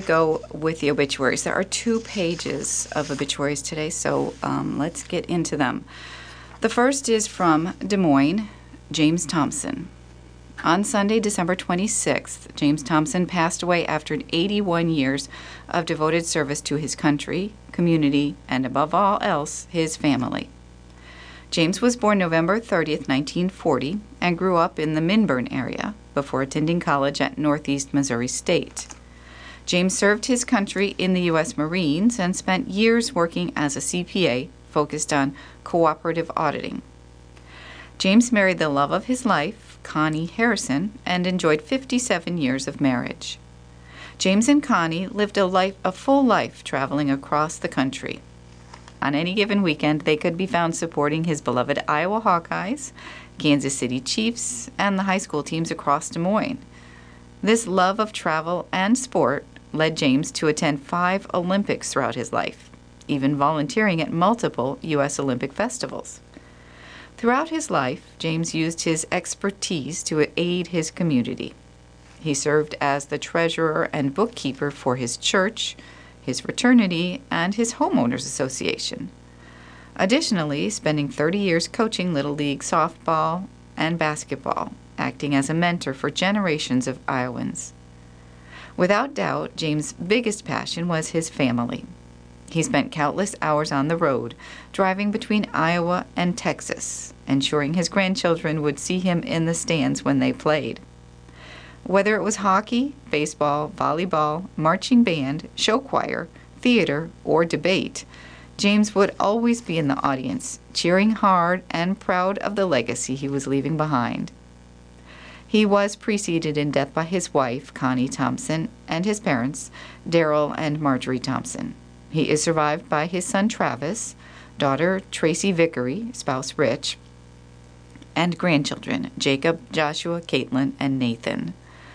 go with the obituaries. There are 2 pages of obituaries today, so let's get into them. The first is from Des Moines, James Thompson. On Sunday, December 26th, James Thompson passed away after 81 years of devoted service to his country, community, and above all else, his family. James was born November 30th, 1940, and grew up in the Minburn area before attending college at Northeast Missouri State. James served his country in the U.S. Marines and spent years working as a CPA focused on cooperative auditing. James married the love of his life, Connie Harrison, and enjoyed 57 years of marriage. James and Connie lived a full life traveling across the country. On any given weekend, they could be found supporting his beloved Iowa Hawkeyes, Kansas City Chiefs, and the high school teams across Des Moines. This love of travel and sport led James to attend 5 Olympics throughout his life, even volunteering at multiple U.S. Olympic festivals. Throughout his life, James used his expertise to aid his community. He served as the treasurer and bookkeeper for his church, his fraternity, and his homeowners association. Additionally, spending 30 years coaching Little League softball and basketball, acting as a mentor for generations of Iowans. Without doubt, James' biggest passion was his family. He spent countless hours on the road, driving between Iowa and Texas, ensuring his grandchildren would see him in the stands when they played. Whether it was hockey, baseball, volleyball, marching band, show choir, theater, or debate, James would always be in the audience, cheering hard and proud of the legacy he was leaving behind. He was preceded in death by his wife, Connie Thompson, and his parents, Darrell and Marjorie Thompson. He is survived by his son Travis, daughter Tracy Vickery, spouse Rich, and grandchildren Jacob, Joshua, Caitlin, and Nathan.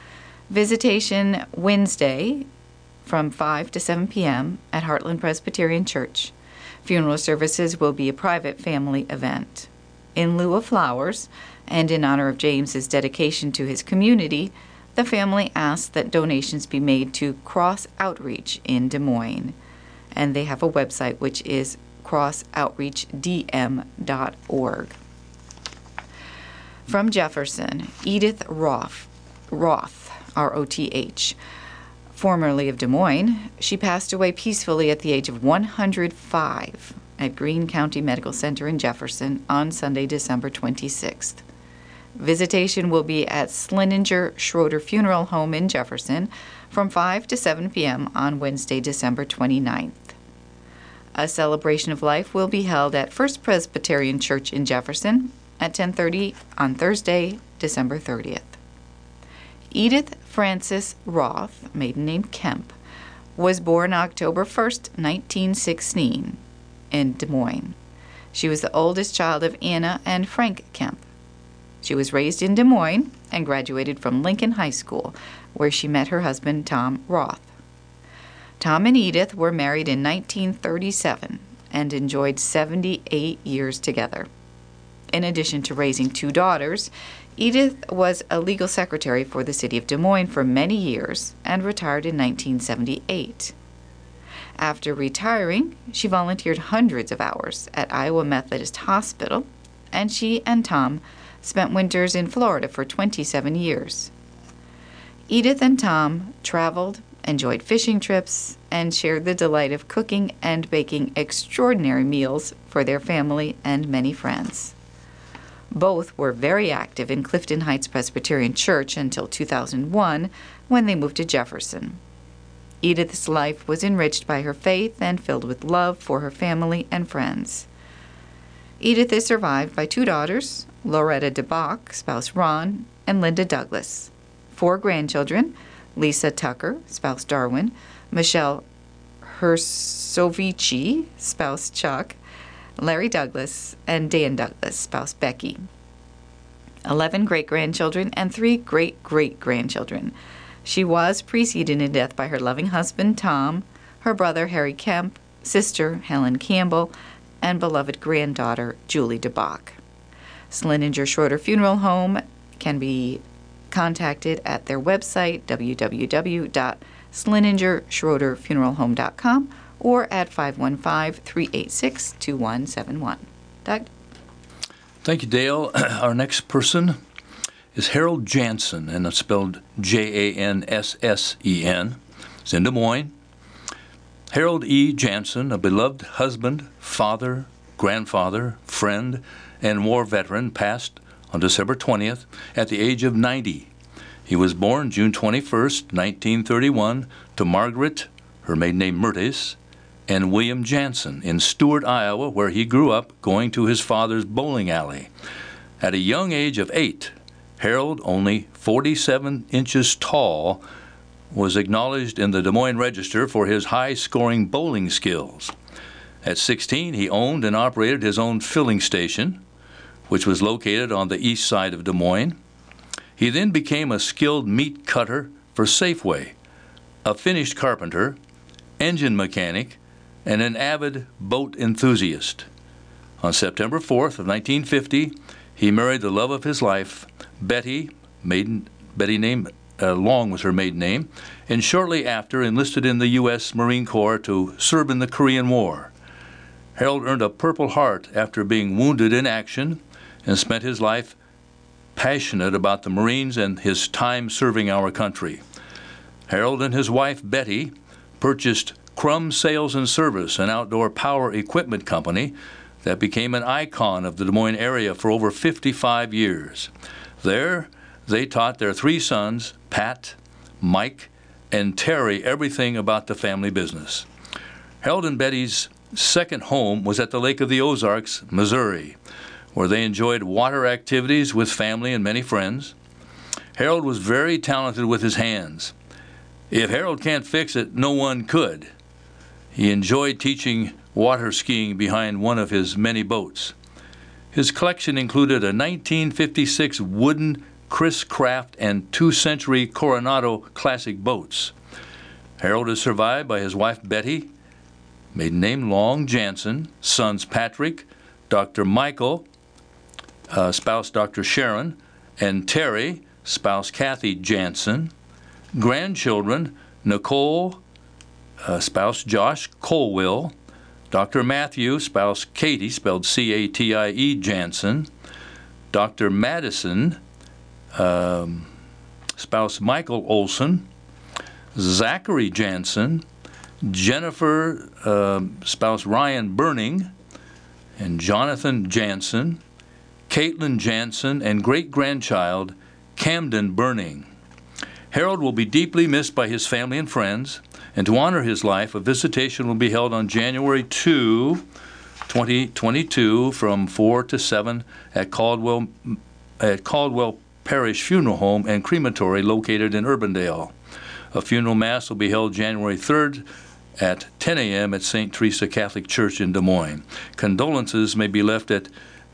Visitation Wednesday from 5 to 7 p.m. at Heartland Presbyterian Church. Funeral services will be a private family event. In lieu of flowers, and in honor of James's dedication to his community, the family asks that donations be made to Cross Outreach in Des Moines. And they have a website, which is crossoutreachdm.org. From Jefferson, Edith Roth, R-O-T-H, formerly of Des Moines. She passed away peacefully at the age of 105 at Greene County Medical Center in Jefferson on Sunday, December 26th. Visitation will be at Slininger Schroeder Funeral Home in Jefferson from 5 to 7 p.m. on Wednesday, December 29th. A celebration of life will be held at First Presbyterian Church in Jefferson at 10:30 on Thursday, December 30th. Edith Frances Roth, maiden name Kemp, was born October 1st, 1916, in Des Moines. She was the oldest child of Anna and Frank Kemp. She was raised in Des Moines and graduated from Lincoln High School, where she met her husband, Tom Roth. Tom and Edith were married in 1937 and enjoyed 78 years together. In addition to raising 2 daughters, Edith was a legal secretary for the city of Des Moines for many years and retired in 1978. After retiring, she volunteered hundreds of hours at Iowa Methodist Hospital, and she and Tom spent winters in Florida for 27 years. Edith and Tom traveled, enjoyed fishing trips, and shared the delight of cooking and baking extraordinary meals for their family and many friends. Both were very active in Clifton Heights Presbyterian Church until 2001, when they moved to Jefferson. Edith's life was enriched by her faith and filled with love for her family and friends. Edith is survived by 2 daughters, Loretta DeBach, spouse Ron, and Linda Douglas, 4 grandchildren, Lisa Tucker, spouse Darwin, Michelle Hersovici, spouse Chuck, Larry Douglas, and Dan Douglas, spouse Becky. 11 great-grandchildren and 3 great-great-grandchildren. She was preceded in death by her loving husband, Tom, her brother, Harry Kemp, sister, Helen Campbell, and beloved granddaughter, Julie DeBach. Slininger Schroeder Funeral Home can be contacted at their website, www.sliningerfuneral.com. SliningerSchroederFuneralHome.com, or at 515-386-2171. Doug? Thank you, Dale. Our next person is Harold Jansen, and it's spelled Janssen. It's in Des Moines. Harold E. Jansen, a beloved husband, father, grandfather, friend, and war veteran, passed on December 20th at the age of 90. He was born June 21st, 1931, to Margaret, her maiden name Mertes, and William Jansen in Stewart, Iowa, where he grew up going to his father's bowling alley. At a young age of 8, Harold, only 47 inches tall, was acknowledged in the Des Moines Register for his high-scoring bowling skills. At 16, he owned and operated his own filling station, which was located on the east side of Des Moines. He then became a skilled meat cutter for Safeway, a finished carpenter, engine mechanic, and an avid boat enthusiast. On September 4th of 1950, he married the love of his life, Betty, Long was her maiden name, and shortly after enlisted in the U.S. Marine Corps to serve in the Korean War. Harold earned a Purple Heart after being wounded in action and spent his life passionate about the Marines and his time serving our country. Harold and his wife, Betty, purchased Crum Sales and Service, an outdoor power equipment company that became an icon of the Des Moines area for over 55 years. There, they taught their 3 sons, Pat, Mike, and Terry, everything about the family business. Harold and Betty's second home was at the Lake of the Ozarks, Missouri, where they enjoyed water activities with family and many friends. Harold was very talented with his hands. If Harold can't fix it, no one could. He enjoyed teaching water skiing behind one of his many boats. His collection included a 1956 wooden Chris Craft and 2nd-century Coronado classic boats. Harold is survived by his wife Betty, maiden name Long Jansen, sons Patrick, Dr. Michael, spouse Dr. Sharon, and Terry, spouse Kathy Jansen. Grandchildren Nicole, spouse Josh Colwill, Dr. Matthew, spouse Katie, spelled C-A-T-I-E, Jansen, Dr. Madison, spouse Michael Olson, Zachary Jansen, Jennifer, spouse Ryan Burning, and Jonathan Jansen, Caitlin Jansen, and great-grandchild Camden Burning. Harold will be deeply missed by his family and friends, and to honor his life, a visitation will be held on January 2, 2022, from 4 to 7 at Caldwell Parish Funeral Home and Crematory located in Urbandale. A funeral mass will be held January 3rd at 10 a.m. at St. Teresa Catholic Church in Des Moines. Condolences may be left at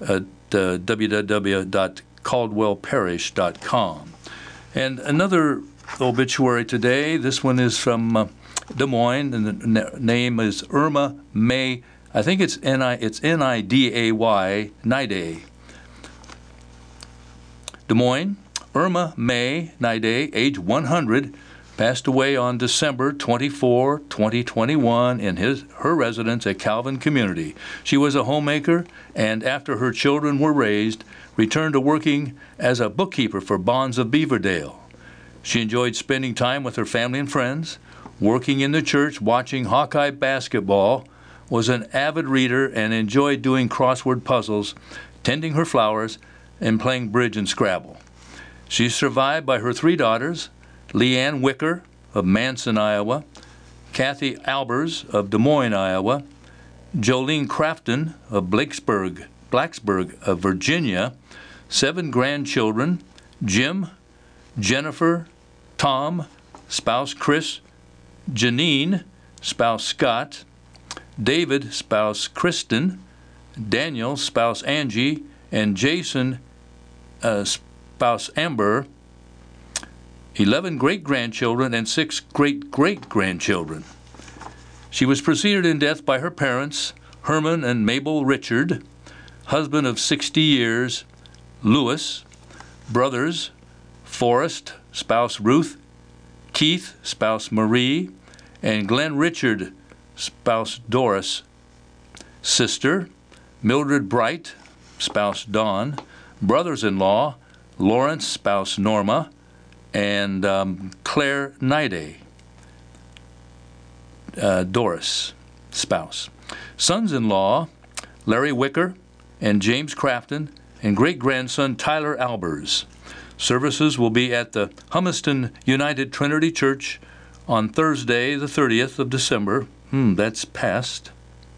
www.caldwellparish.com. And another obituary today, this one is from Des Moines, and the name is Irma May. I think it's N-I-D-A-Y, Niday. Des Moines, Irma May Niday, age 100, passed away on December 24, 2021 in her residence at Calvin Community. She was a homemaker, and after her children were raised, returned to working as a bookkeeper for Bonds of Beaverdale. She enjoyed spending time with her family and friends, working in the church, watching Hawkeye basketball, was an avid reader, and enjoyed doing crossword puzzles, tending her flowers, and playing bridge and Scrabble. She's survived by her 3 daughters, Leanne Wicker of Manson, Iowa, Kathy Albers of Des Moines, Iowa, Jolene Crafton of Blacksburg, Virginia, 7 grandchildren, Jim, Jennifer, Tom, spouse Chris, Janine, spouse Scott, David, spouse Kristen, Daniel, spouse Angie, and Jason, spouse Amber, 11 great-grandchildren, and 6 great-great-grandchildren. She was preceded in death by her parents, Herman and Mabel Richard, husband of 60 years, Lewis, brothers, Forrest, spouse Ruth, Keith, spouse Marie, and Glenn Richard, spouse Doris. Sister, Mildred Bright, spouse Dawn. Brothers-in-law, Lawrence, spouse Norma, and Claire Nide, Doris, spouse. Sons-in-law, Larry Wicker and James Crafton, and great-grandson Tyler Albers. Services will be at the Humiston United Trinity Church on Thursday, the 30th of December. That's past.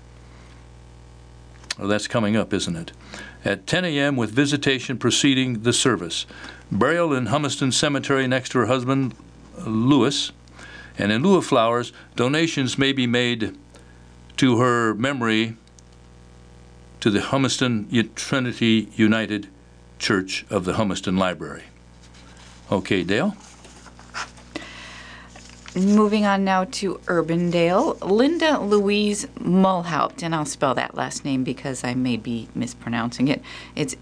Oh, that's coming up, isn't it? At 10 a.m. with visitation preceding the service. Burial in Humiston Cemetery next to her husband, Lewis. And in lieu of flowers, donations may be made to her memory to the Humiston Trinity United Church of the Humiston Library. Okay, Dale? Moving on now to Urbandale, Linda Louise Mulhaupt, and I'll spell that last name because I may be mispronouncing it. It's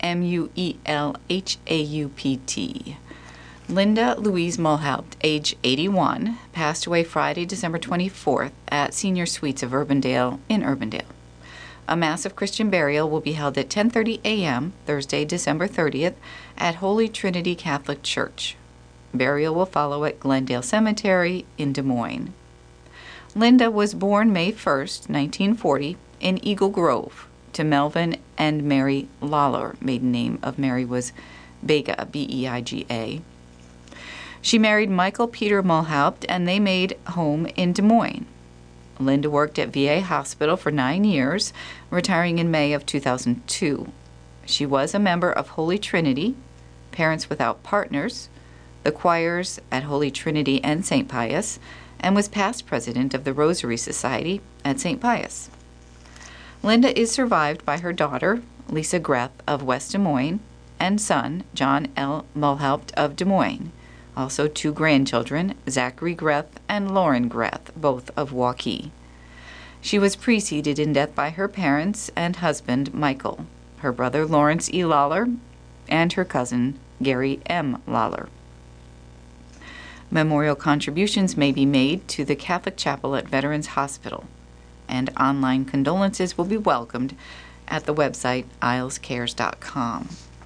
Muelhaupt. Linda Louise Mulhaupt, age 81, passed away Friday, December 24th at Senior Suites of Urbandale in Urbandale. A mass of Christian burial will be held at 10:30 a.m. Thursday, December 30th at Holy Trinity Catholic Church. Burial will follow at Glendale Cemetery in Des Moines. Linda was born May 1st, 1940, in Eagle Grove to Melvin and Mary Lawler. Maiden name of Mary was Beiga, B-E-I-G-A. She married Michael Peter Mulhaupt, and they made home in Des Moines. Linda worked at VA Hospital for 9 years, retiring in May of 2002. She was a member of Holy Trinity, Parents Without Partners, the choirs at Holy Trinity and St. Pius, and was past president of the Rosary Society at St. Pius. Linda is survived by her daughter, Lisa Greth of West Des Moines, and son, John L. Mulhaupt of Des Moines. Also 2 grandchildren, Zachary Greth and Lauren Greth, both of Waukee. She was preceded in death by her parents and husband, Michael, her brother Lawrence E. Lawler, and her cousin, Gary M. Lawler. Memorial contributions may be made to the Catholic Chapel at Veterans Hospital, and online condolences will be welcomed at the website islescares.com.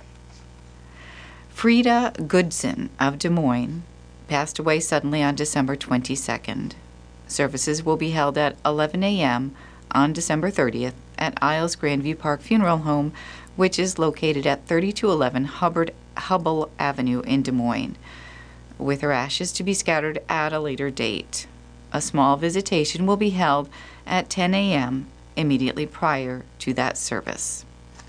Frida Goodson of Des Moines passed away suddenly on December 22nd. Services will be held at 11 a.m. on December 30th at Isles Grandview Park Funeral Home, which is located at 3211 Hubbell Avenue in Des Moines, with her ashes to be scattered at a later date. A small visitation will be held at 10 a.m. immediately prior to that service.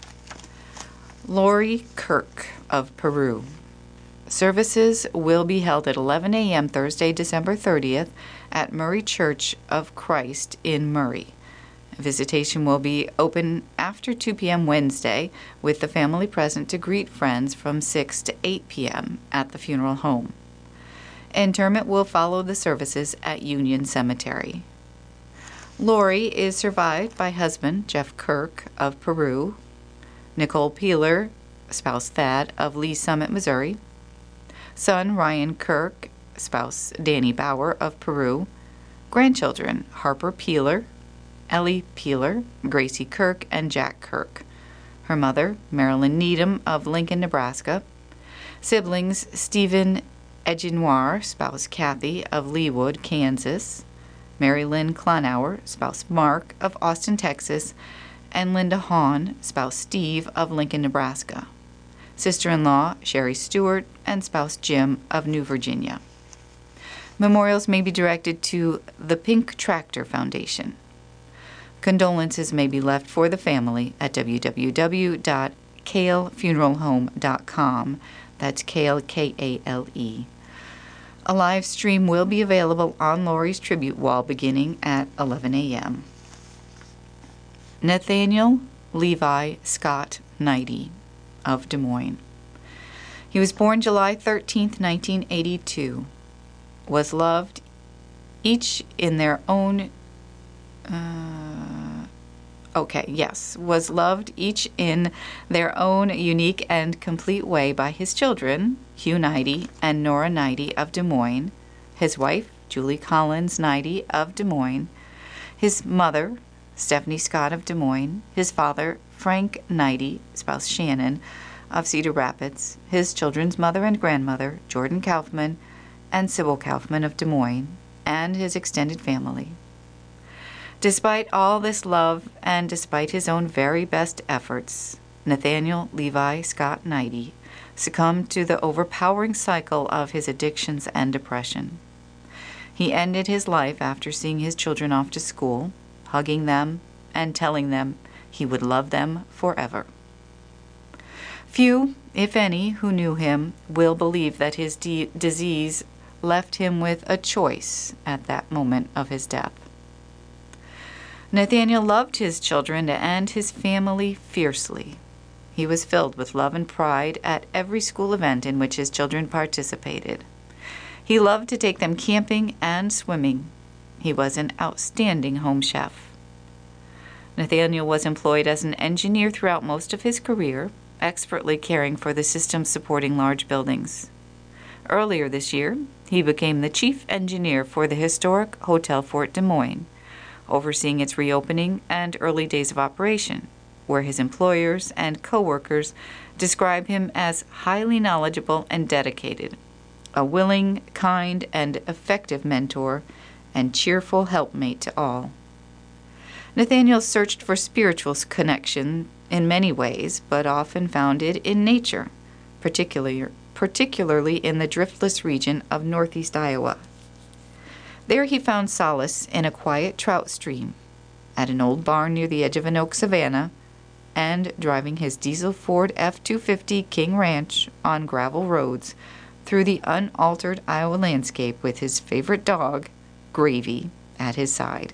Lori Kirk of Peru. Services will be held at 11 a.m. Thursday, December 30th at Murray Church of Christ in Murray. Visitation will be open after 2 p.m. Wednesday, with the family present to greet friends from 6 to 8 p.m. at the funeral home. Interment will follow the services at Union Cemetery. Lori is survived by husband Jeff Kirk of Peru, Nicole Peeler, spouse Thad of Lee Summit, Missouri, son Ryan Kirk, spouse Danny Bauer of Peru, grandchildren Harper Peeler, Ellie Peeler, Gracie Kirk, and Jack Kirk, her mother Marilyn Needham of Lincoln, Nebraska, siblings Stephen Edgenoir, spouse Kathy of Leawood, Kansas, Mary Lynn Klonauer, spouse Mark of Austin, Texas, and Linda Hahn, spouse Steve of Lincoln, Nebraska. Sister-in-law Sherry Stewart and spouse Jim of New Virginia. Memorials may be directed to the Pink Tractor Foundation. Condolences may be left for the family at www.kalefuneralhome.com. That's Kale, K-A-L-E. A live stream will be available on Lori's tribute wall beginning at 11 a.m. Nathaniel Levi Scott Knighty of Des Moines. He was born July 13, 1982. Was loved each in their own was loved each in their own unique and complete way by his children, Hugh Knighty and Nora Knighty of Des Moines, his wife, Julie Collins Knighty of Des Moines, his mother, Stephanie Scott of Des Moines, his father, Frank Knighty, spouse Shannon, of Cedar Rapids, his children's mother and grandmother, Jordan Kaufman and Sybil Kaufman of Des Moines, and his extended family. Despite all this love and despite his own very best efforts, Nathaniel Levi Scott Knighty succumbed to the overpowering cycle of his addictions and depression. He ended his life after seeing his children off to school, hugging them, and telling them he would love them forever. Few, if any, who knew him will believe that his disease left him with a choice at that moment of his death. Nathaniel loved his children and his family fiercely. He was filled with love and pride at every school event in which his children participated. He loved to take them camping and swimming. He was an outstanding home chef. Nathaniel was employed as an engineer throughout most of his career, expertly caring for the systems supporting large buildings. Earlier this year, he became the chief engineer for the historic Hotel Fort Des Moines, overseeing its reopening and early days of operation, where his employers and co-workers describe him as highly knowledgeable and dedicated, a willing, kind, and effective mentor, and cheerful helpmate to all. Nathaniel searched for spiritual connection in many ways, but often found it in nature, particularly in the driftless region of northeast Iowa. There he found solace in a quiet trout stream, at an old barn near the edge of an oak savanna, and driving his diesel Ford F-250 King Ranch on gravel roads through the unaltered Iowa landscape with his favorite dog, Gravy, at his side.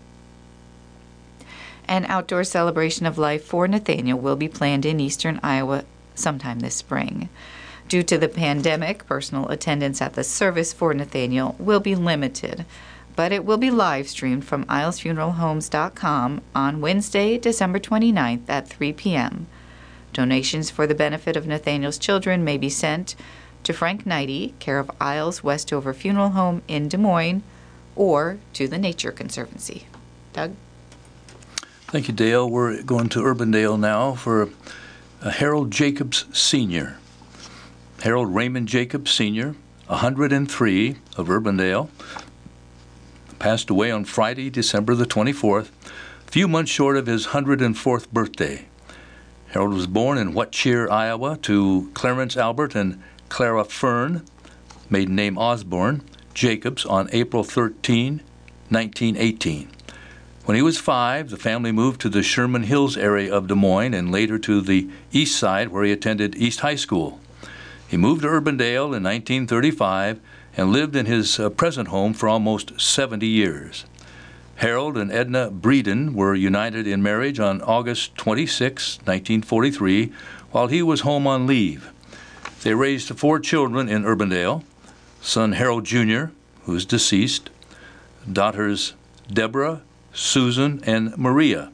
An outdoor celebration of life for Nathaniel will be planned in eastern Iowa sometime this spring. Due to the pandemic, personal attendance at the service for Nathaniel will be limited, but it will be live streamed from IslesFuneralHomes.com on Wednesday, December 29th at 3 p.m. Donations for the benefit of Nathaniel's children may be sent to Frank Knighty, care of Isles Westover Funeral Home in Des Moines, or to the Nature Conservancy. Doug? Thank you, Dale. We're going to Urbandale now for Harold Jacobs Sr. Harold Raymond Jacobs Sr., 103 of Urbandale, passed away on Friday, December the 24th, a few months short of his 104th birthday. Harold was born in Whatcheer, Iowa, to Clarence Albert and Clara Fern, maiden name Osborne, Jacobs on April 13, 1918. When he was 5, the family moved to the Sherman Hills area of Des Moines and later to the east side where he attended East High School. He moved to Urbandale in 1935 and lived in his present home for almost 70 years. Harold and Edna Breeden were united in marriage on August 26, 1943, while he was home on leave. They raised 4 children in Urbandale: son Harold Jr., who is deceased, daughters Deborah, Susan, and Maria.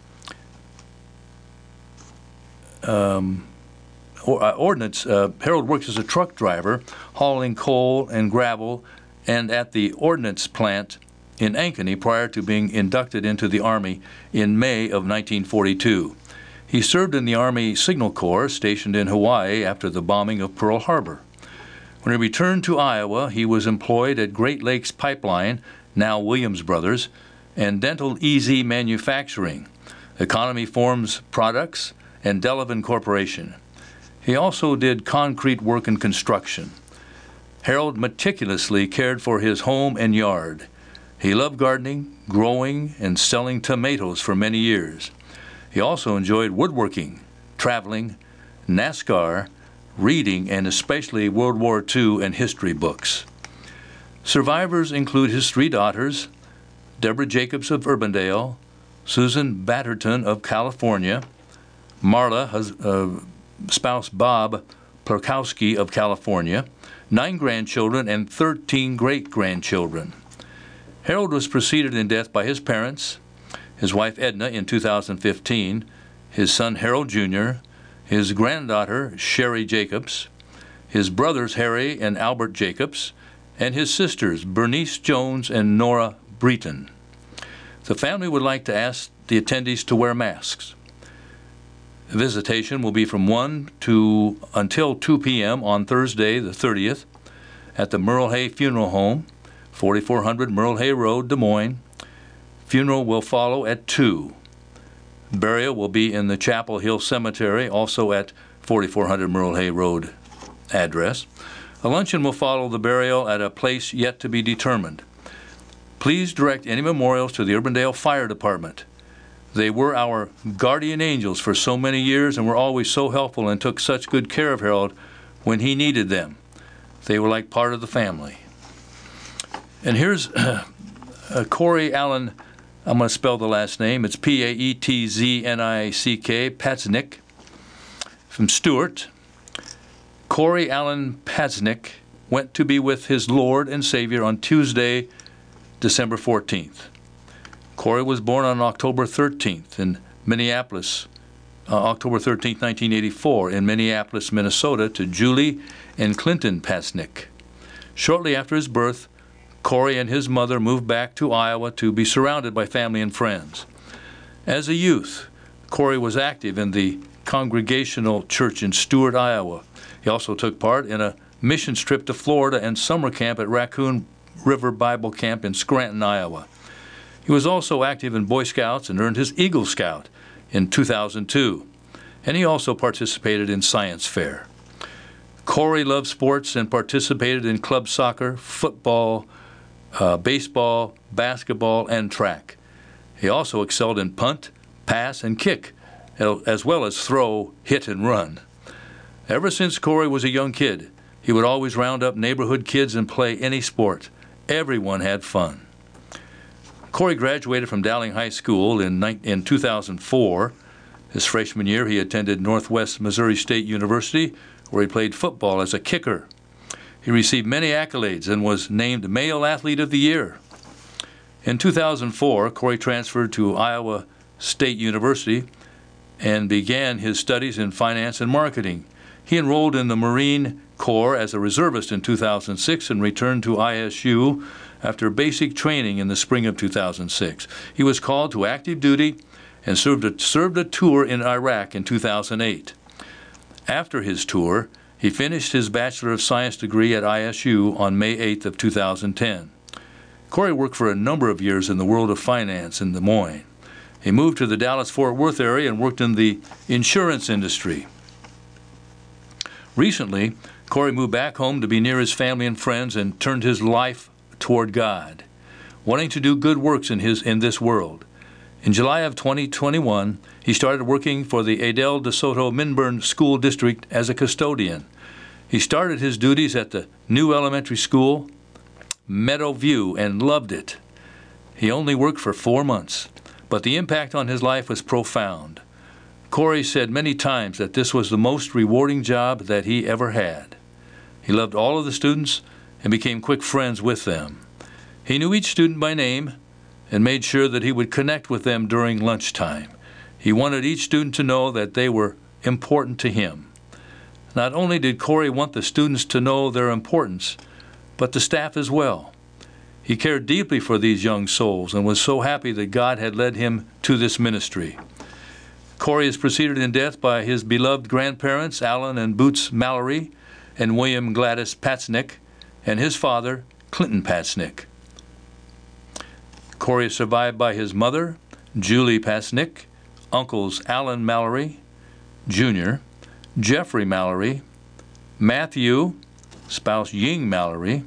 Harold works as a truck driver, hauling coal and gravel, and at the ordnance plant in Ankeny prior to being inducted into the Army in May of 1942. He served in the Army Signal Corps stationed in Hawaii after the bombing of Pearl Harbor. When he returned to Iowa, he was employed at Great Lakes Pipeline, now Williams Brothers, and Dental Easy Manufacturing, Economy Forms Products, and Delavan Corporation. He also did concrete work and construction. Harold meticulously cared for his home and yard. He loved gardening, growing, and selling tomatoes for many years. He also enjoyed woodworking, traveling, NASCAR, reading, and especially World War II and history books. Survivors include his 3 daughters, Deborah Jacobs of Urbandale, Susan Batterton of California, Marla, spouse Bob Plakowski of California, 9 grandchildren, and 13 great-grandchildren. Harold was preceded in death by his parents, his wife Edna in 2015, his son Harold Jr., his granddaughter Sherry Jacobs, his brothers Harry and Albert Jacobs, and his sisters, Bernice Jones and Nora Breton. The family would like to ask the attendees to wear masks. The visitation will be from 1 until 2 p.m. on Thursday, the 30th, at the Merle Hay Funeral Home, 4400 Merle Hay Road, Des Moines. Funeral will follow at 2. Burial will be in the Chapel Hill Cemetery, also at 4400 Merle Hay Road address. A luncheon will follow the burial at a place yet to be determined. Please direct any memorials to the Urbandale Fire Department. They were our guardian angels for so many years and were always so helpful and took such good care of Harold when he needed them. They were like part of the family. And here's Corey Allen. I'm going to spell the last name. It's Paetznick, Patznick, from Stuart. Corey Allen Patznick went to be with his Lord and Savior on Tuesday, December 14th. Corey was born on October 13th in Minneapolis, October 13th, 1984, in Minneapolis, Minnesota, to Julie and Clinton Patznick. Shortly after his birth, Corey and his mother moved back to Iowa to be surrounded by family and friends. As a youth, Corey was active in the Congregational Church in Stuart, Iowa. He also took part in a missions trip to Florida and summer camp at Raccoon River Bible Camp in Scranton, Iowa. He was also active in Boy Scouts and earned his Eagle Scout in 2002. And he also participated in Science Fair. Corey loved sports and participated in club soccer, football, baseball, basketball, and track. He also excelled in punt, pass, and kick, as well as throw, hit, and run. Ever since Corey was a young kid, he would always round up neighborhood kids and play any sport. Everyone had fun. Corey graduated from Dowling High School in 2004. His freshman year, he attended Northwest Missouri State University, where he played football as a kicker. He received many accolades and was named Male Athlete of the Year. In 2004, Corey transferred to Iowa State University and began his studies in finance and marketing. He enrolled in the Marine Corps as a reservist in 2006 and returned to ISU after basic training in the spring of 2006. He was called to active duty and served a tour in Iraq in 2008. After his tour, he finished his Bachelor of Science degree at ISU on May 8th of 2010. Corey worked for a number of years in the world of finance in Des Moines. He moved to the Dallas-Fort Worth area and worked in the insurance industry. Recently, Corey moved back home to be near his family and friends and turned his life toward God, wanting to do good works in this world. In July of 2021, he started working for the Adel de Soto Minburn School District as a custodian. He started his duties at the new elementary school, Meadow View, and loved it. He only worked for 4 months, but the impact on his life was profound. Corey said many times that this was the most rewarding job that he ever had. He loved all of the students and became quick friends with them. He knew each student by name and made sure that he would connect with them during lunchtime. He wanted each student to know that they were important to him. Not only did Corey want the students to know their importance, but the staff as well. He cared deeply for these young souls and was so happy that God had led him to this ministry. Corey is preceded in death by his beloved grandparents, Alan and Boots Mallory and William Gladys Patznick, and his father, Clinton Patznick. Corey is survived by his mother, Julie Patznick, uncles Alan Mallory, Jr., Jeffrey Mallory, Matthew, spouse Ying Mallory,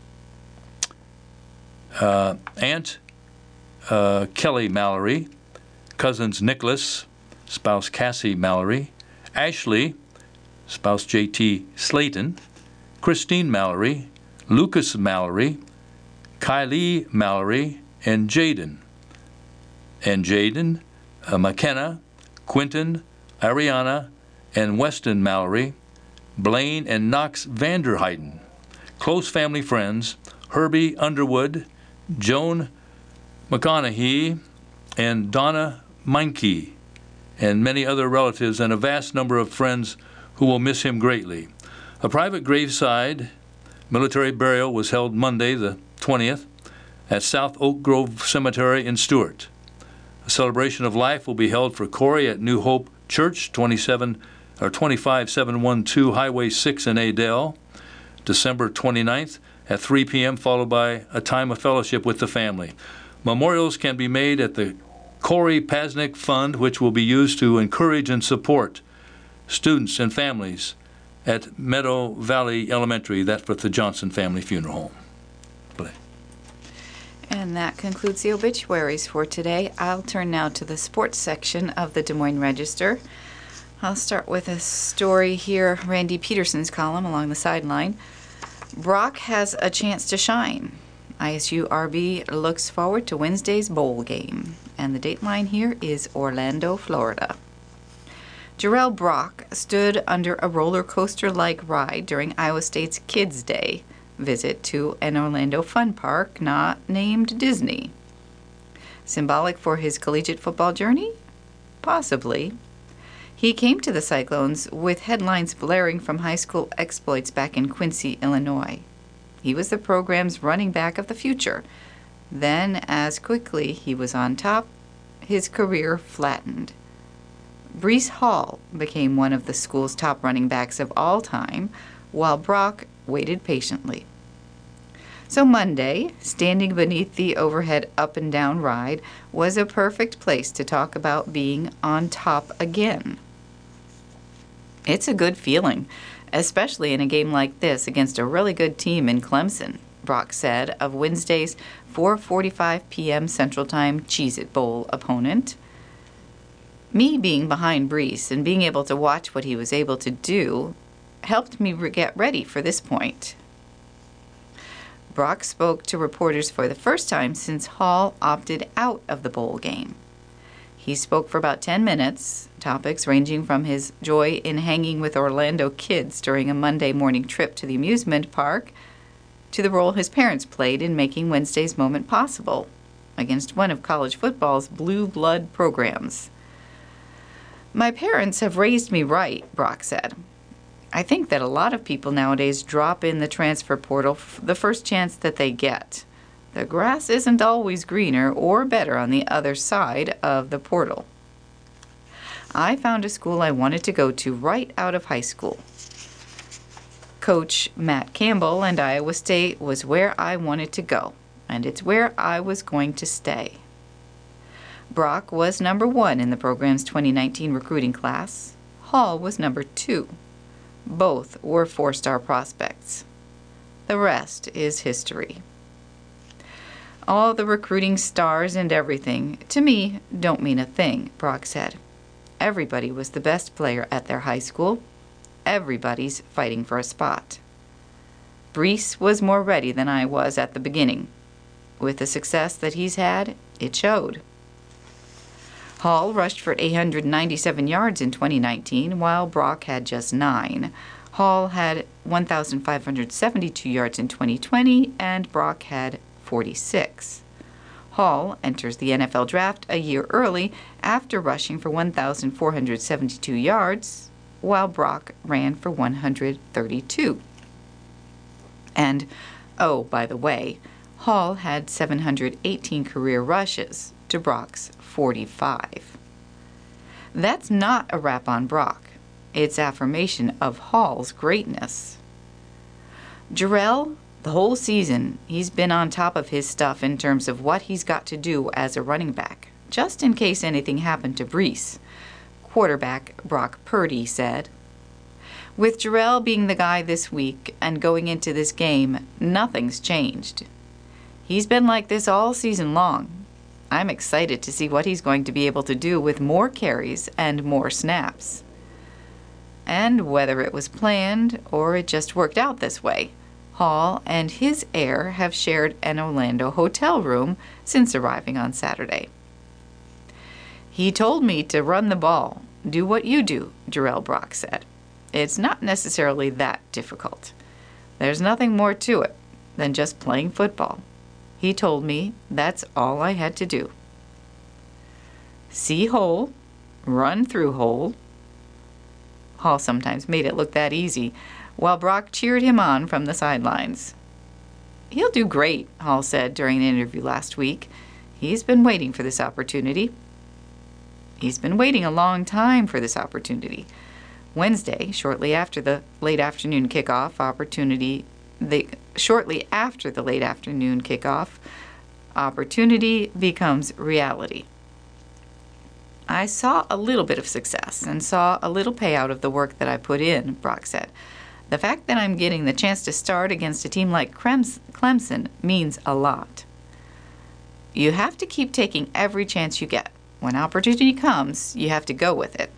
Aunt Kelly Mallory, cousins Nicholas, spouse Cassie Mallory, Ashley, spouse J.T. Slayton, Christine Mallory, Lucas Mallory, Kylie Mallory, and Jaden. McKenna, Quentin, Ariana, and Weston Mallory, Blaine and Knox Vanderheiden. Close family friends, Herbie Underwood, Joan McConaughey, and Donna Meinke, and many other relatives, and a vast number of friends who will miss him greatly. A private graveside Military burial was held Monday, the 20th, at South Oak Grove Cemetery in Stuart. A celebration of life will be held for Corey at New Hope Church, 25712 Highway 6 in Adel, December 29th at 3 p.m., followed by a time of fellowship with the family. Memorials can be made at the Corey Pasnick Fund, which will be used to encourage and support students and families at Meadow Valley Elementary. That's with the Johnson Family Funeral Home. And that concludes the obituaries for today. I'll turn now to the sports section of the Des Moines Register. I'll start with a story here, Randy Peterson's column along the sideline. Brock has a chance to shine. ISU-RB looks forward to Wednesday's bowl game. And the dateline here is Orlando, Florida. Jarrell Brock stood under a roller coaster-like ride during Iowa State's Kids' Day visit to an Orlando fun park not named Disney. Symbolic for his collegiate football journey? Possibly. He came to the Cyclones with headlines blaring from high school exploits back in Quincy, Illinois. He was the program's running back of the future. Then, as quickly he was on top, his career flattened. Breece Hall became one of the school's top running backs of all time, while Brock waited patiently. So Monday, standing beneath the overhead up and down ride, was a perfect place to talk about being on top again. It's a good feeling, especially in a game like this against a really good team in Clemson, Brock said of Wednesday's 4:45 p.m. Central Time Cheez-It Bowl opponent. Me being behind Breece and being able to watch what he was able to do helped me get ready for this point. Brock spoke to reporters for the first time since Hall opted out of the bowl game. He spoke for about 10 minutes, topics ranging from his joy in hanging with Orlando kids during a Monday morning trip to the amusement park to the role his parents played in making Wednesday's moment possible against one of college football's blue blood programs. My parents have raised me right, Brock said. I think that a lot of people nowadays drop in the transfer portal the first chance that they get. The grass isn't always greener or better on the other side of the portal. I found a school I wanted to go to right out of high school. Coach Matt Campbell and Iowa State was where I wanted to go, and it's where I was going to stay. Brock was number 1 in the program's 2019 recruiting class. Hall was number 2. Both were 4-star prospects. The rest is history. All the recruiting stars and everything, to me, don't mean a thing, Brock said. Everybody was the best player at their high school. Everybody's fighting for a spot. Breece was more ready than I was at the beginning. With the success that he's had, it showed. Hall rushed for 897 yards in 2019, while Brock had just 9. Hall had 1,572 yards in 2020, and Brock had 46. Hall enters the NFL draft a year early after rushing for 1,472 yards, while Brock ran for 132. And, oh, by the way, Hall had 718 career rushes to Brock's 45. That's not a rap on Brock. It's affirmation of Hall's greatness. Jarrell, the whole season, he's been on top of his stuff in terms of what he's got to do as a running back, just in case anything happened to Breece, quarterback Brock Purdy said. With Jarrell being the guy this week and going into this game, nothing's changed. He's been like this all season long. I'm excited to see what he's going to be able to do with more carries and more snaps. And whether it was planned or it just worked out this way, Hall and his heir have shared an Orlando hotel room since arriving on Saturday. He told me to run the ball, do what you do, Jarrell Brock said. It's not necessarily that difficult. There's nothing more to it than just playing football. He told me that's all I had to do. See hole, run through hole. Hall sometimes made it look that easy, while Brock cheered him on from the sidelines. "He'll do great," Hall said during an interview last week. "He's been waiting for this opportunity." He's been waiting a long time for this opportunity. Wednesday, shortly after the late afternoon kickoff, opportunity becomes reality. "I saw a little bit of success and saw a little payout of the work that I put in," Brock said. "The fact that I'm getting the chance to start against a team like Clemson means a lot." You have to keep taking every chance you get. When opportunity comes, you have to go with it.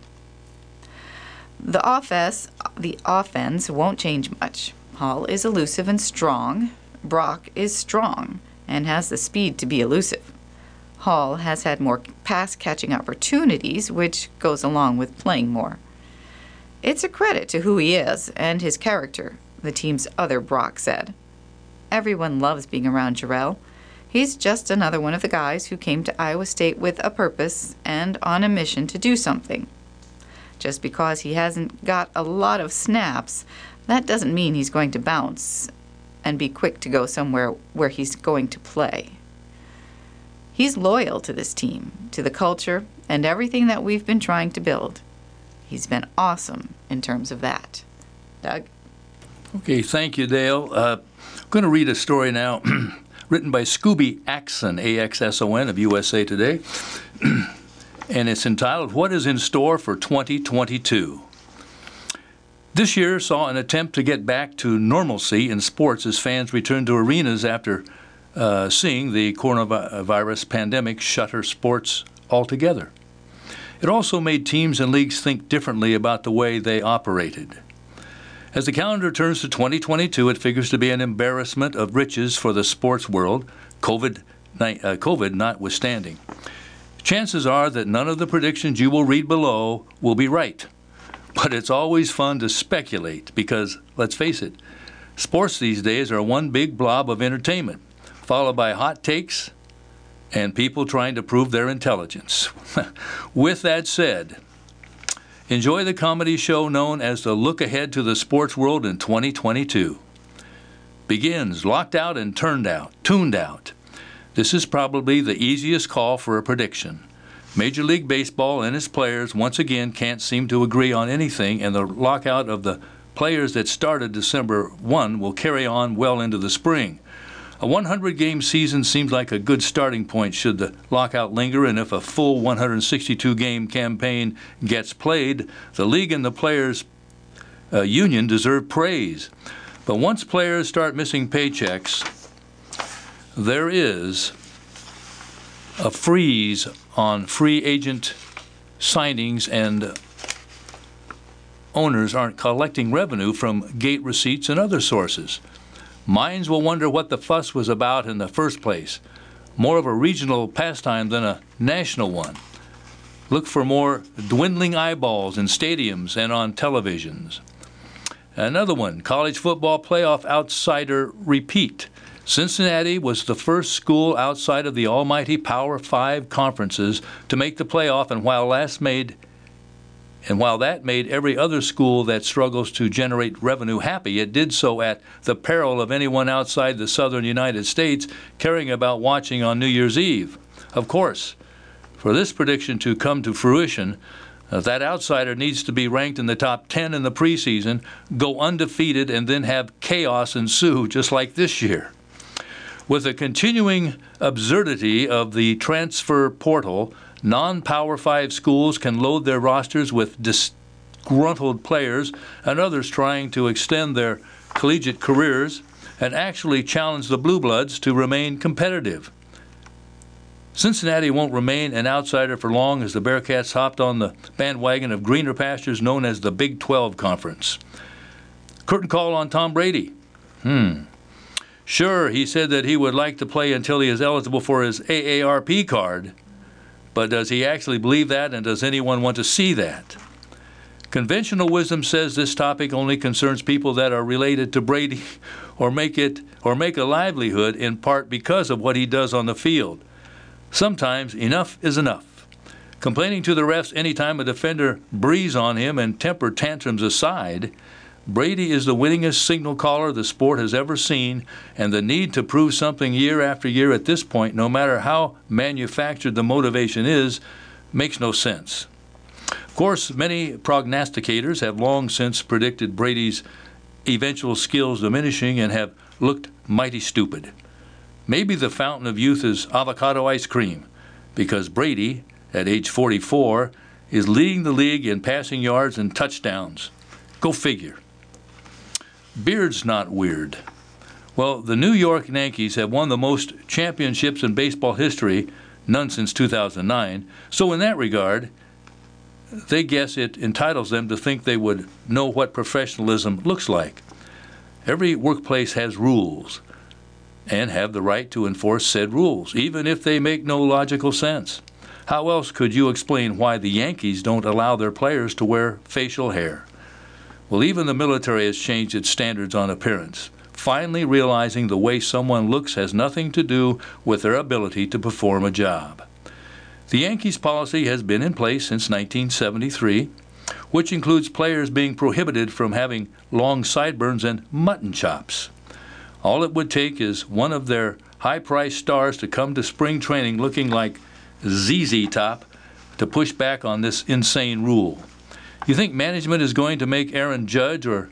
The offense won't change much. Hall is elusive and strong. Brock is strong and has the speed to be elusive. Hall has had more pass-catching opportunities, which goes along with playing more. "It's a credit to who he is and his character," the team's other Brock said. "Everyone loves being around Jarrell. He's just another one of the guys who came to Iowa State with a purpose and on a mission to do something. Just because he hasn't got a lot of snaps, that doesn't mean he's going to bounce and be quick to go somewhere where he's going to play. He's loyal to this team, to the culture, and everything that we've been trying to build. He's been awesome in terms of that." Doug? Okay, thank you, Dale. I'm going to read a story now written by Scooby Axson, A-X-S-O-N, of USA Today, and it's entitled, "What is in Store for 2022?" This year saw an attempt to get back to normalcy in sports as fans returned to arenas after seeing the coronavirus pandemic shutter sports altogether. It also made teams and leagues think differently about the way they operated. As the calendar turns to 2022, it figures to be an embarrassment of riches for the sports world, COVID notwithstanding. Chances are that none of the predictions you will read below will be right. But it's always fun to speculate because, let's face it, sports these days are one big blob of entertainment, followed by hot takes and people trying to prove their intelligence. With that said, enjoy the comedy show known as the Look Ahead to the Sports World in 2022. Begins locked out and tuned out. This is probably the easiest call for a prediction. Major League Baseball and its players once again can't seem to agree on anything, and the lockout of the players that started December 1 will carry on well into the spring. A 100-game season seems like a good starting point should the lockout linger, and if a full 162-game campaign gets played, the league and the players' union deserve praise. But once players start missing paychecks, there is a freeze on free agent signings, and owners aren't collecting revenue from gate receipts and other sources. Minds will wonder what the fuss was about in the first place. More of a regional pastime than a national one. Look for more dwindling eyeballs in stadiums and on televisions. Another one, college football playoff outsider repeat. Cincinnati was the first school outside of the almighty Power 5 conferences to make the playoff, and while that made every other school that struggles to generate revenue happy, it did so at the peril of anyone outside the southern United States caring about watching on New Year's Eve. Of course, for this prediction to come to fruition, that outsider needs to be ranked in the top 10 in the preseason, go undefeated, and then have chaos ensue just like this year. With the continuing absurdity of the transfer portal, non-Power 5 schools can load their rosters with disgruntled players and others trying to extend their collegiate careers and actually challenge the Blue Bloods to remain competitive. Cincinnati won't remain an outsider for long as the Bearcats hopped on the bandwagon of greener pastures known as the Big 12 Conference. Curtain call on Tom Brady. Sure, he said that he would like to play until he is eligible for his AARP card. But does he actually believe that, and does anyone want to see that? Conventional wisdom says this topic only concerns people that are related to Brady or make a livelihood in part because of what he does on the field. Sometimes enough is enough. Complaining to the refs anytime a defender breathes on him and temper tantrums aside, Brady is the winningest signal caller the sport has ever seen, and the need to prove something year after year at this point, no matter how manufactured the motivation is, makes no sense. Of course, many prognosticators have long since predicted Brady's eventual skills diminishing and have looked mighty stupid. Maybe the fountain of youth is avocado ice cream, because Brady, at age 44, is leading the league in passing yards and touchdowns. Go figure. Beard's not weird. Well, the New York Yankees have won the most championships in baseball history, none since 2009, so in that regard, they guess it entitles them to think they would know what professionalism looks like. Every workplace has rules and have the right to enforce said rules, even if they make no logical sense. How else could you explain why the Yankees don't allow their players to wear facial hair? Well, even the military has changed its standards on appearance, finally realizing the way someone looks has nothing to do with their ability to perform a job. The Yankees' policy has been in place since 1973, which includes players being prohibited from having long sideburns and mutton chops. All it would take is one of their high-priced stars to come to spring training looking like ZZ Top to push back on this insane rule. You think management is going to make Aaron Judge or,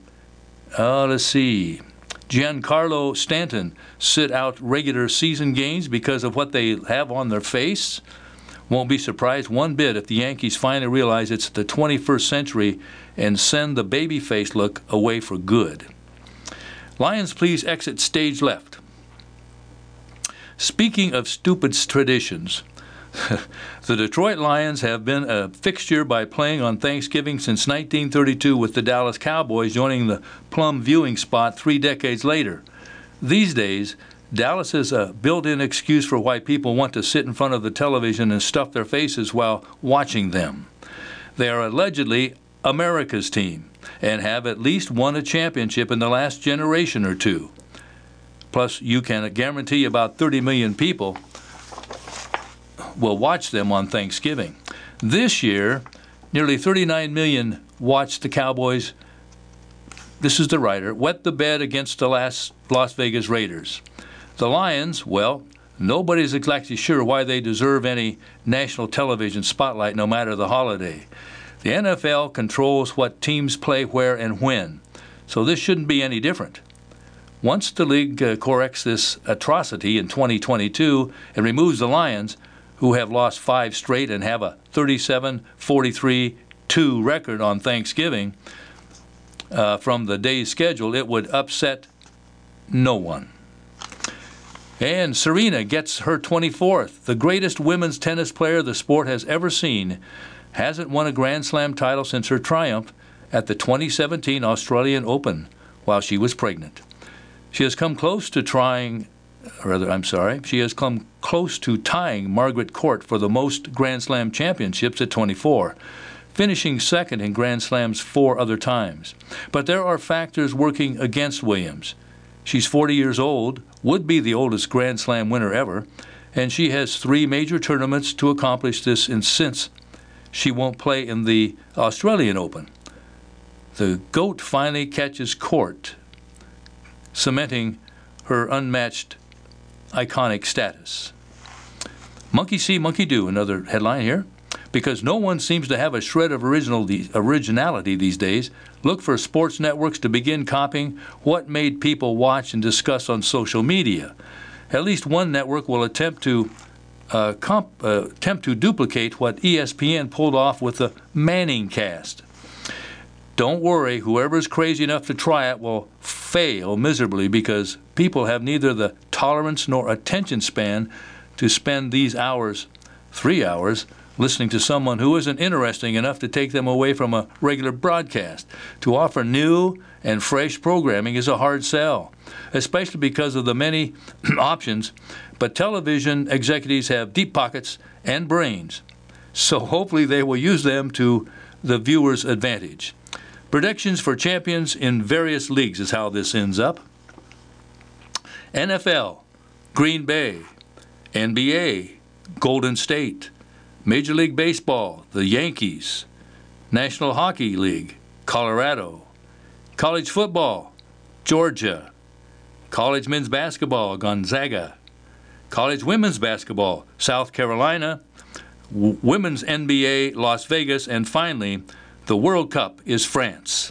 Giancarlo Stanton sit out regular season games because of what they have on their face? Won't be surprised one bit if the Yankees finally realize it's the 21st century and send the babyface look away for good. Lions, please exit stage left. Speaking of stupid traditions, the Detroit Lions have been a fixture by playing on Thanksgiving since 1932, with the Dallas Cowboys joining the plum viewing spot 3 decades later. These days, Dallas is a built-in excuse for why people want to sit in front of the television and stuff their faces while watching them. They are allegedly America's team and have at least won a championship in the last generation or two. Plus, you can guarantee about 30 million people will watch them on Thanksgiving. This year, nearly 39 million watched the Cowboys, this is the writer, wet the bed against the Las Vegas Raiders. The Lions, well, nobody's exactly sure why they deserve any national television spotlight no matter the holiday. The NFL controls what teams play where and when, so this shouldn't be any different. Once the league corrects this atrocity in 2022 and removes the Lions, who have lost 5 straight and have a 37-43-2 record on Thanksgiving, from the day's schedule, it would upset no one. And Serena gets her 24th. The greatest women's tennis player the sport has ever seen hasn't won a Grand Slam title since her triumph at the 2017 Australian Open while she was pregnant. She has come close to tying Margaret Court for the most Grand Slam championships at 24, finishing second in Grand Slams 4 other times. But there are factors working against Williams. She's 40 years old, would be the oldest Grand Slam winner ever, and she has 3 major tournaments to accomplish this, and since she won't play in the Australian Open. The GOAT finally catches court, cementing her unmatched iconic status. Monkey see, monkey do, another headline here. Because no one seems to have a shred of originality these days, look for sports networks to begin copying what made people watch and discuss on social media. At least one network will attempt to duplicate what ESPN pulled off with the Manning cast. Don't worry, whoever's crazy enough to try it will fail miserably, because people have neither the tolerance nor attention span to spend these hours, 3 hours, listening to someone who isn't interesting enough to take them away from a regular broadcast. To offer new and fresh programming is a hard sell, especially because of the many options, but television executives have deep pockets and brains, so hopefully they will use them to the viewer's advantage. Predictions for champions in various leagues is how this ends up. NFL, Green Bay. NBA, Golden State. Major League Baseball, the Yankees. National Hockey League, Colorado. College football, Georgia. College men's basketball, Gonzaga. College women's basketball, South Carolina. Women's NBA, Las Vegas. And finally, the World Cup is France.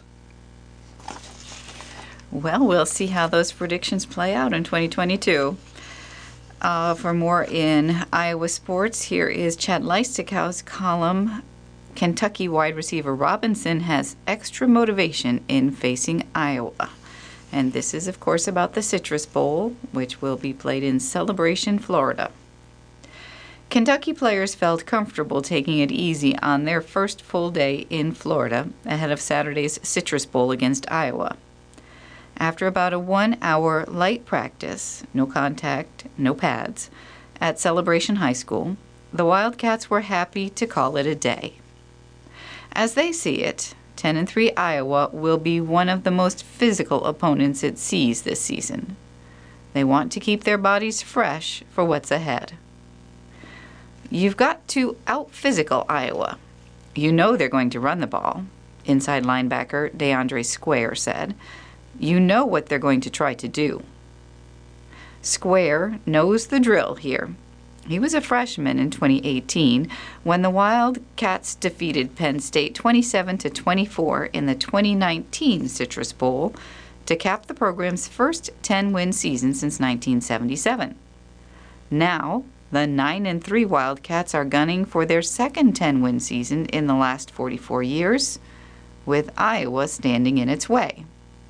Well, we'll see how those predictions play out in 2022. For more in Iowa sports, here is Chad Leistigow's column. Kentucky wide receiver Robinson has extra motivation in facing Iowa. And this is, of course, about the Citrus Bowl, which will be played in Celebration, Florida. Kentucky players felt comfortable taking it easy on their first full day in Florida ahead of Saturday's Citrus Bowl against Iowa. After about a 1-hour light practice, no contact, no pads, at Celebration High School, the Wildcats were happy to call it a day. As they see it, 10-3 Iowa will be one of the most physical opponents it sees this season. They want to keep their bodies fresh for what's ahead. You've got to out-physical Iowa. You know they're going to run the ball, inside linebacker DeAndre Square said. You know what they're going to try to do. Square knows the drill here. He was a freshman in 2018 when the Wildcats defeated Penn State 27-24 in the 2019 Citrus Bowl to cap the program's first 10-win season since 1977. Now, the 9-3 Wildcats are gunning for their second 10-win season in the last 44 years, with Iowa standing in its way.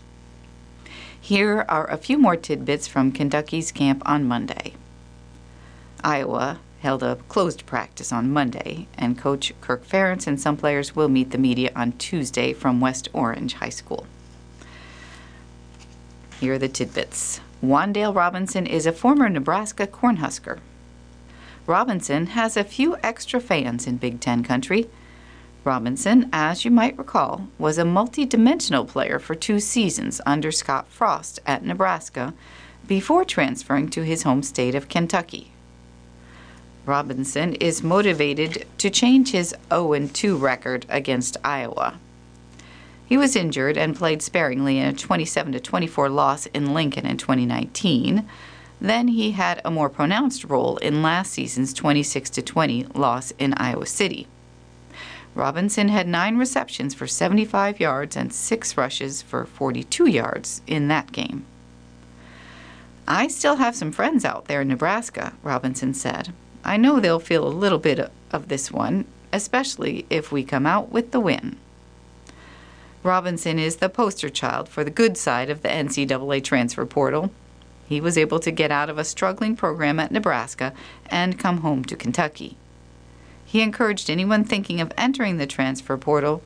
Here are a few more tidbits from Kentucky's camp on Monday. Iowa held a closed practice on Monday, and Coach Kirk Ferentz and some players will meet the media on Tuesday from West Orange High School. Here are the tidbits. Wan'Dale Robinson is a former Nebraska Cornhusker. Robinson has a few extra fans in Big Ten country. Robinson, as you might recall, was a multi-dimensional player for 2 seasons under Scott Frost at Nebraska before transferring to his home state of Kentucky. Robinson is motivated to change his 0-2 record against Iowa. He was injured and played sparingly in a 27-24 loss in Lincoln in 2019. Then he had a more pronounced role in last season's 26-20 loss in Iowa City. Robinson had 9 receptions for 75 yards and 6 rushes for 42 yards in that game. I still have some friends out there in Nebraska, Robinson said. I know they'll feel a little bit of this one, especially if we come out with the win. Robinson is the poster child for the good side of the NCAA transfer portal. He was able to get out of a struggling program at Nebraska and come home to Kentucky. He encouraged anyone thinking of entering the transfer portal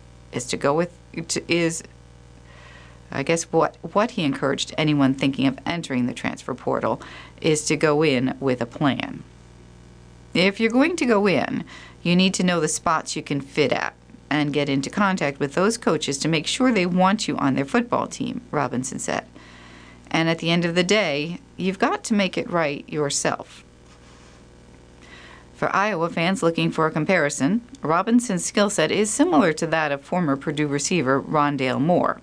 what he encouraged anyone thinking of entering the transfer portal is to go in with a plan. If you're going to go in, you need to know the spots you can fit at and get into contact with those coaches to make sure they want you on their football team, Robinson said. And at the end of the day, you've got to make it right yourself. For Iowa fans looking for a comparison, Robinson's skill set is similar to that of former Purdue receiver Rondale Moore.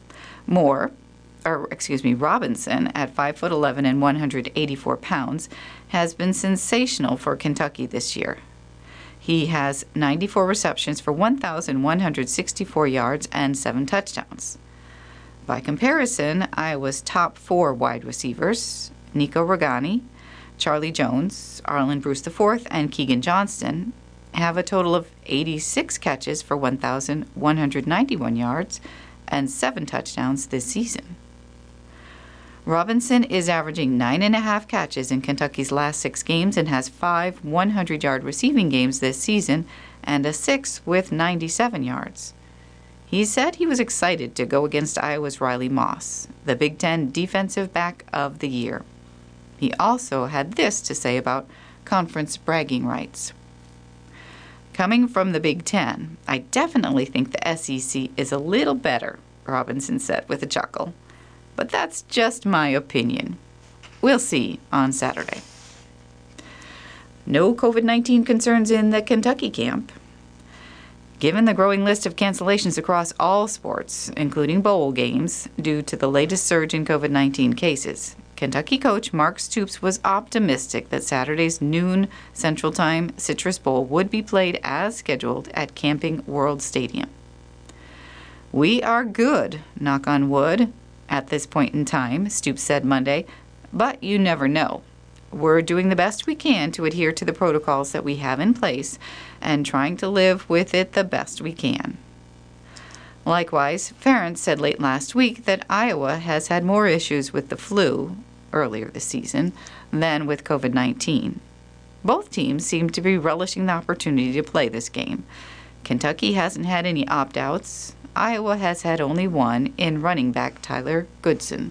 Robinson, at 5'11" and 184 pounds, has been sensational for Kentucky this year. He has 94 receptions for 1,164 yards and 7 touchdowns. By comparison, Iowa's top 4 wide receivers, Nico Regani, Charlie Jones, Arlen Bruce IV, and Keegan Johnston, have a total of 86 catches for 1,191 yards and 7 touchdowns this season. Robinson is averaging 9.5 catches in Kentucky's last 6 games and has 5 100-yard receiving games this season and a 6 with 97 yards. He said he was excited to go against Iowa's Riley Moss, the Big Ten Defensive Back of the Year. He also had this to say about conference bragging rights. Coming from the Big Ten, I definitely think the SEC is a little better, Robinson said with a chuckle. But that's just my opinion. We'll see on Saturday. No COVID-19 concerns in the Kentucky camp. Given the growing list of cancellations across all sports, including bowl games, due to the latest surge in COVID-19 cases, Kentucky coach Mark Stoops was optimistic that Saturday's noon Central Time Citrus Bowl would be played as scheduled at Camping World Stadium. "We are good, knock on wood, at this point in time," Stoops said Monday, "but you never know. We're doing the best we can to adhere to the protocols that we have in place and trying to live with it the best we can." Likewise, Ferentz said late last week that Iowa has had more issues with the flu earlier this season than with COVID-19. Both teams seem to be relishing the opportunity to play this game. Kentucky hasn't had any opt-outs. Iowa has had only one in running back Tyler Goodson.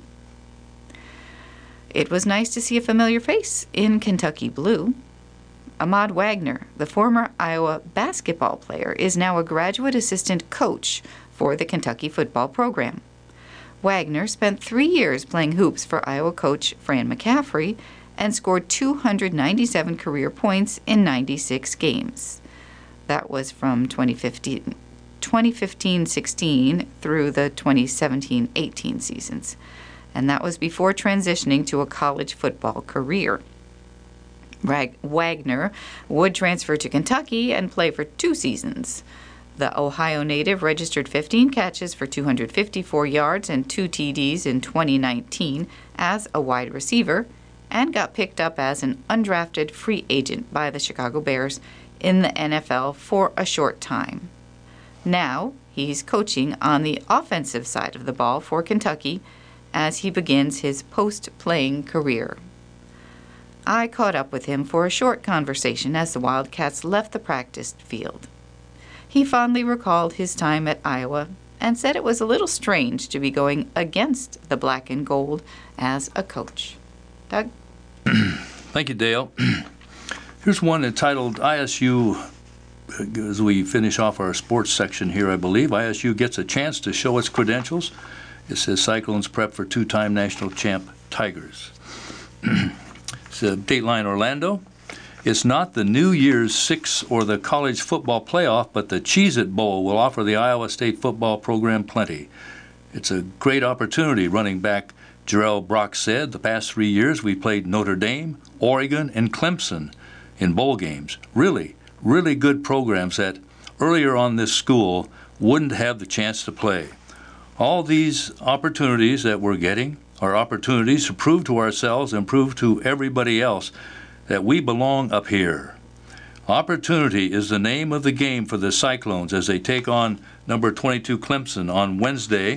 It was nice to see a familiar face in Kentucky blue. Ahmad Wagner, the former Iowa basketball player, is now a graduate assistant coach for the Kentucky football program. Wagner spent 3 years playing hoops for Iowa coach Fran McCaffrey and scored 297 career points in 96 games. That was from 2015-16 through the 2017-18 seasons, and that was before transitioning to a college football career. Wagner would transfer to Kentucky and play for 2 seasons. The Ohio native registered 15 catches for 254 yards and 2 TDs in 2019 as a wide receiver and got picked up as an undrafted free agent by the Chicago Bears in the NFL for a short time. Now he's coaching on the offensive side of the ball for Kentucky as he begins his post-playing career. I caught up with him for a short conversation as the Wildcats left the practice field. He fondly recalled his time at Iowa and said it was a little strange to be going against the black and gold as a coach. Doug? Thank you, Dale. Here's one entitled ISU, as we finish off our sports section here, I believe. ISU gets a chance to show its credentials. It says Cyclones prep for 2-time national champ Tigers. It's Dateline Orlando. It's not the New Year's Six or the college football playoff, but the Cheez-It Bowl will offer the Iowa State football program plenty. It's a great opportunity, running back Jarrell Brock said. The past 3 years we played Notre Dame, Oregon, and Clemson in bowl games. Really, really good programs that earlier on this school wouldn't have the chance to play. All these opportunities that we're getting are opportunities to prove to ourselves and prove to everybody else that we belong up here. Opportunity is the name of the game for the Cyclones as they take on number 22 Clemson on Wednesday,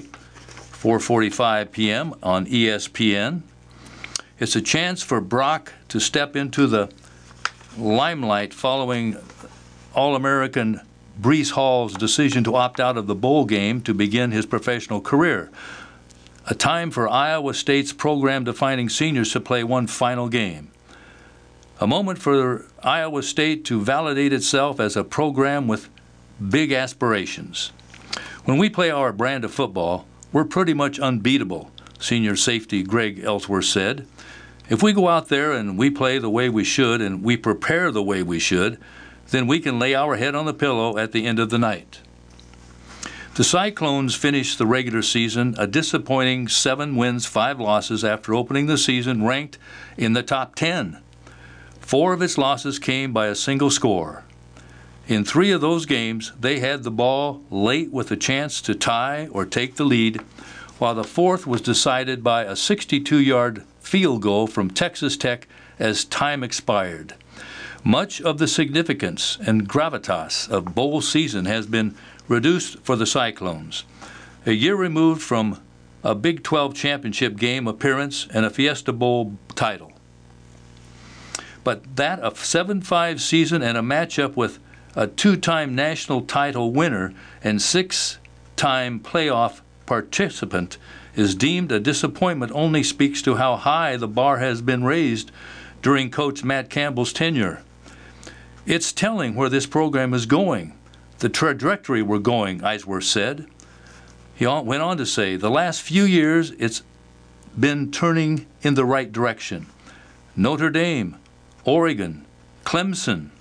4:45 p.m. on ESPN. It's a chance for Brock to step into the limelight following All-American Breece Hall's decision to opt out of the bowl game to begin his professional career. A time for Iowa State's program-defining seniors to play one final game. A moment for Iowa State to validate itself as a program with big aspirations. When we play our brand of football, we're pretty much unbeatable, senior safety Greg Ellsworth said. If we go out there and we play the way we should and we prepare the way we should, then we can lay our head on the pillow at the end of the night. The Cyclones finished the regular season a disappointing 7 wins, 5 losses after opening the season ranked in the top 10. 4 of its losses came by a single score. In 3 of those games, they had the ball late with a chance to tie or take the lead, while the 4th was decided by a 62-yard field goal from Texas Tech as time expired. Much of the significance and gravitas of bowl season has been reduced for the Cyclones. A year removed from a Big 12 championship game appearance and a Fiesta Bowl title. But that a 7-5 season and a matchup with a 2-time national title winner and 6-time playoff participant is deemed a disappointment only speaks to how high the bar has been raised during Coach Matt Campbell's tenure. It's telling where this program is going, the trajectory we're going, Eisworth said. He went on to say, the last few years it's been turning in the right direction. Notre Dame, Oregon, Clemson,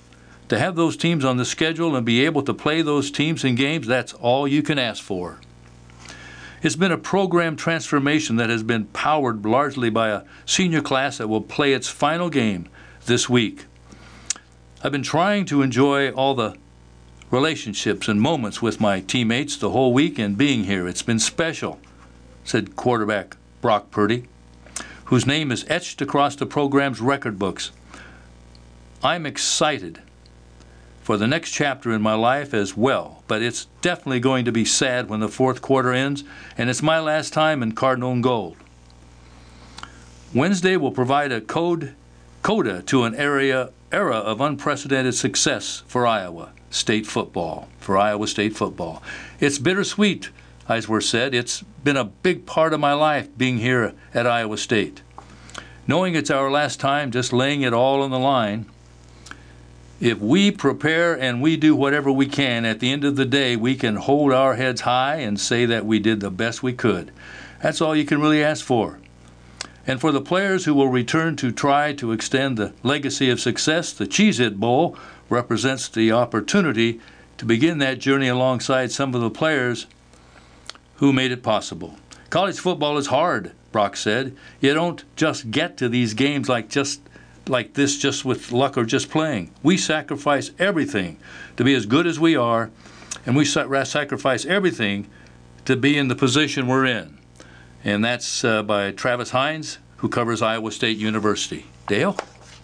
To have those teams on the schedule and be able to play those teams in games, that's all you can ask for. It's been a program transformation that has been powered largely by a senior class that will play its final game this week. I've been trying to enjoy all the relationships and moments with my teammates the whole week and being here. It's been special, said quarterback Brock Purdy, whose name is etched across the program's record books. I'm excited for the next chapter in my life as well, but it's definitely going to be sad when the fourth quarter ends, and it's my last time in Cardinal and Gold. Wednesday will provide a coda to an era of unprecedented success for Iowa State football. It's bittersweet, Eisworth said. It's been a big part of my life being here at Iowa State. Knowing it's our last time, just laying it all on the line, if we prepare and we do whatever we can, at the end of the day, we can hold our heads high and say that we did the best we could. That's all you can really ask for. And for the players who will return to try to extend the legacy of success, the Cheez-It Bowl represents the opportunity to begin that journey alongside some of the players who made it possible. College football is hard, Brock said. You don't just get to these games like this just with luck or just playing. We sacrifice everything to be as good as we are, and we sacrifice everything to be in the position we're in. And that's by Travis Hines, who covers Iowa State University. Dale?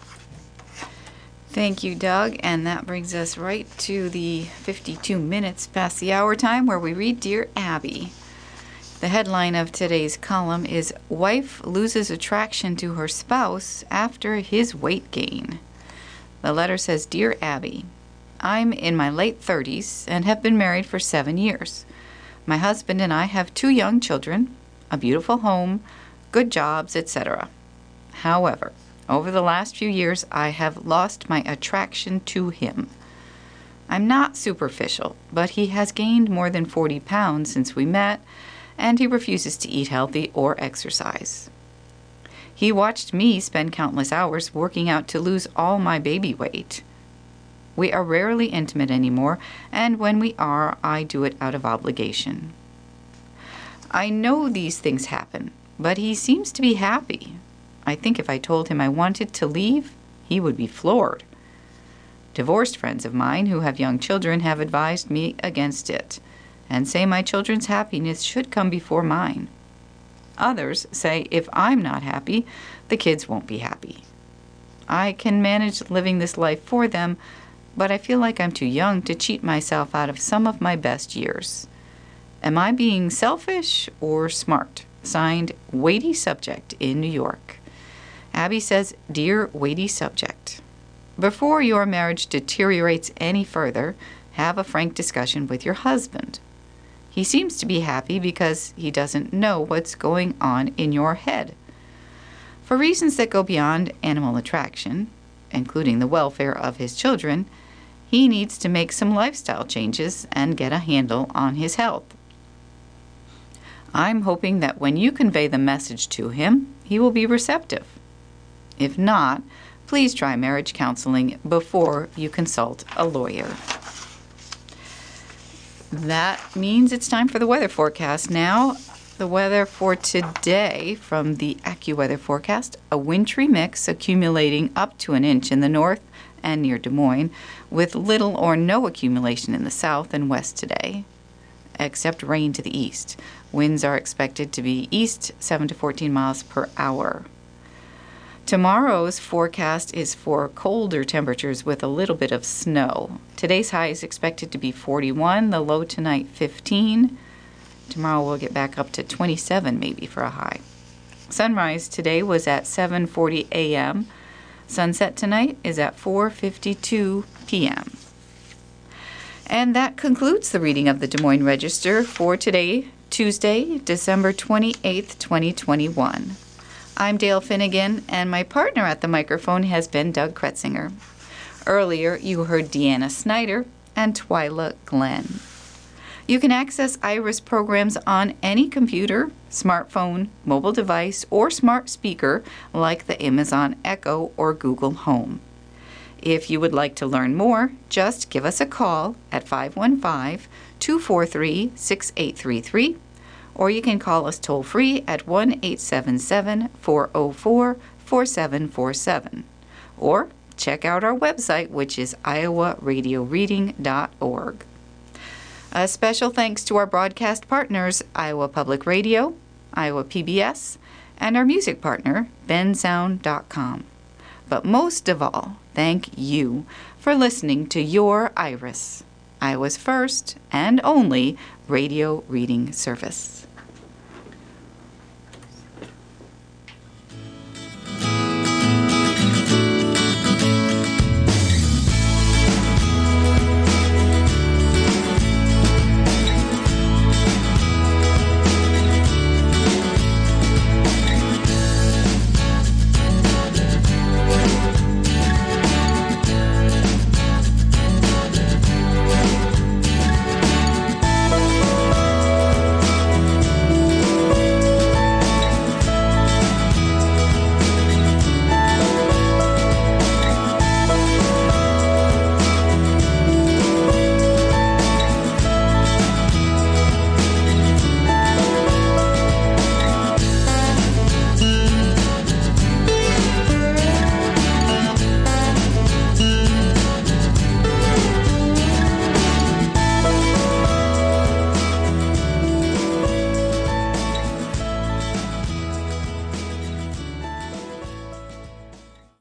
Thank you, Doug. And that brings us right to the 52 minutes past the hour time where we read Dear Abby. The headline of today's column is Wife Loses Attraction to Her Spouse After His Weight Gain. The letter says, Dear Abby, I'm in my late 30s and have been married for 7 years. My husband and I have 2 young children, a beautiful home, good jobs, etc. However, over the last few years, I have lost my attraction to him. I'm not superficial, but he has gained more than 40 pounds since we met, and he refuses to eat healthy or exercise. He watched me spend countless hours working out to lose all my baby weight. We are rarely intimate anymore, and when we are, I do it out of obligation. I know these things happen, but he seems to be happy. I think if I told him I wanted to leave, he would be floored. Divorced friends of mine who have young children have advised me against it, and say my children's happiness should come before mine. Others say if I'm not happy, the kids won't be happy. I can manage living this life for them, but I feel like I'm too young to cheat myself out of some of my best years. Am I being selfish or smart? Signed, Weighty Subject in New York. Abby says, Dear Weighty Subject, before your marriage deteriorates any further, have a frank discussion with your husband. He seems to be happy because he doesn't know what's going on in your head. For reasons that go beyond animal attraction, including the welfare of his children, he needs to make some lifestyle changes and get a handle on his health. I'm hoping that when you convey the message to him, he will be receptive. If not, please try marriage counseling before you consult a lawyer. That means it's time for the weather forecast now. The weather for today from the AccuWeather forecast, a wintry mix accumulating up to an inch in the north and near Des Moines, with little or no accumulation in the south and west today, except rain to the east. Winds are expected to be east 7 to 14 miles per hour. Tomorrow's forecast is for colder temperatures with a little bit of snow. Today's high is expected to be 41, the low tonight 15. Tomorrow we'll get back up to 27 maybe for a high. Sunrise today was at 7:40 a.m. Sunset tonight is at 4:52 p.m. And that concludes the reading of the Des Moines Register for today, Tuesday, December 28th, 2021. I'm Dale Finnegan, and my partner at the microphone has been Doug Kretzinger. Earlier, you heard Deanna Snyder and Twyla Glenn. You can access IRIS programs on any computer, smartphone, mobile device, or smart speaker like the Amazon Echo or Google Home. If you would like to learn more, just give us a call at 515-243-6833, or you can call us toll-free at 1-877-404-4747, or check out our website, which is iowaradioreading.org. A special thanks to our broadcast partners, Iowa Public Radio, Iowa PBS, and our music partner, bensound.com. But most of all, thank you for listening to your IRIS, Iowa's first and only radio reading service.